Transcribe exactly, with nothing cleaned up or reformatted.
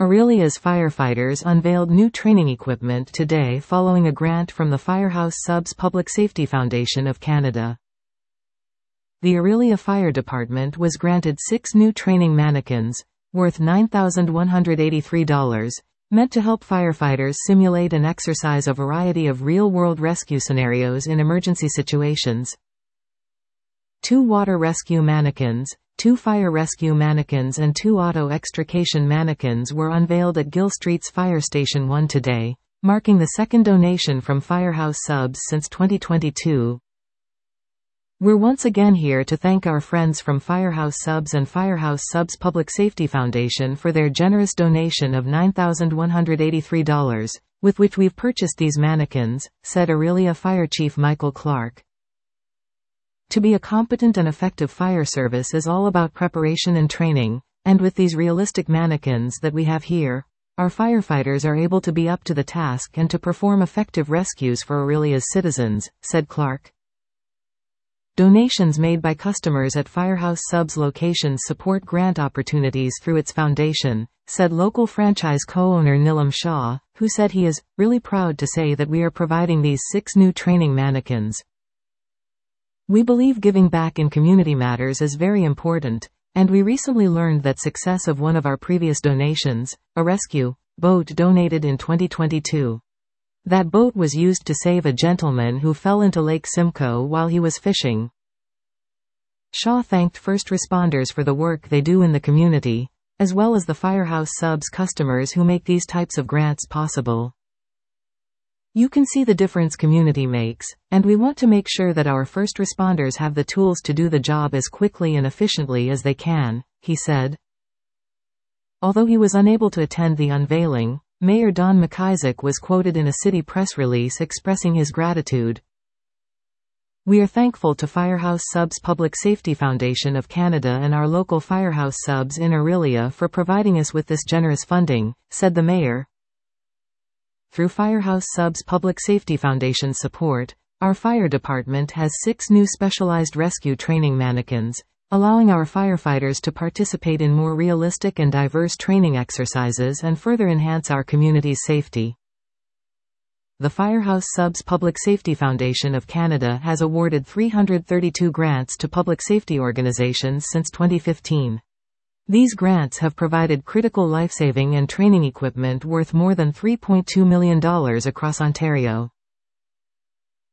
Aurelia's firefighters unveiled new training equipment today following a grant from the Firehouse Subs Public Safety Foundation of Canada. The Aurelia Fire Department was granted six new training mannequins, worth nine thousand one hundred eighty-three dollars, meant to help firefighters simulate and exercise a variety of real-world rescue scenarios in emergency situations. Two water rescue mannequins, two fire rescue mannequins and two auto extrication mannequins were unveiled at Gill Street's Fire Station one today, marking the second donation from Firehouse Subs since twenty twenty-two. We're once again here to thank our friends from Firehouse Subs and Firehouse Subs Public Safety Foundation for their generous donation of nine thousand one hundred eighty-three dollars, with which we've purchased these mannequins, said Aurelia Fire Chief Michael Clark. To be a competent and effective fire service is all about preparation and training, and with these realistic mannequins that we have here, our firefighters are able to be up to the task and to perform effective rescues for Aurelia's citizens, said Clark. Donations made by customers at Firehouse Subs locations support grant opportunities through its foundation, said local franchise co-owner Nilam Shah, who said he is really proud to say that we are providing these six new training mannequins. We believe giving back in community matters is very important, and we recently learned that success of one of our previous donations, a rescue boat donated in twenty twenty-two. That boat was used to save a gentleman who fell into Lake Simcoe while he was fishing. Shaw thanked first responders for the work they do in the community, as well as the Firehouse Subs customers who make these types of grants possible. You can see the difference community makes, and we want to make sure that our first responders have the tools to do the job as quickly and efficiently as they can, he said. Although he was unable to attend the unveiling, Mayor Don McIsaac was quoted in a city press release expressing his gratitude. We are thankful to Firehouse Subs Public Safety Foundation of Canada and our local Firehouse Subs in Aurelia for providing us with this generous funding, said the mayor. Through Firehouse Subs Public Safety Foundation support, our fire department has six new specialized rescue training mannequins, allowing our firefighters to participate in more realistic and diverse training exercises and further enhance our community's safety. The Firehouse Subs Public Safety Foundation of Canada has awarded three hundred thirty-two grants to public safety organizations since twenty fifteen. These grants have provided critical life-saving and training equipment worth more than three point two million dollars across Ontario.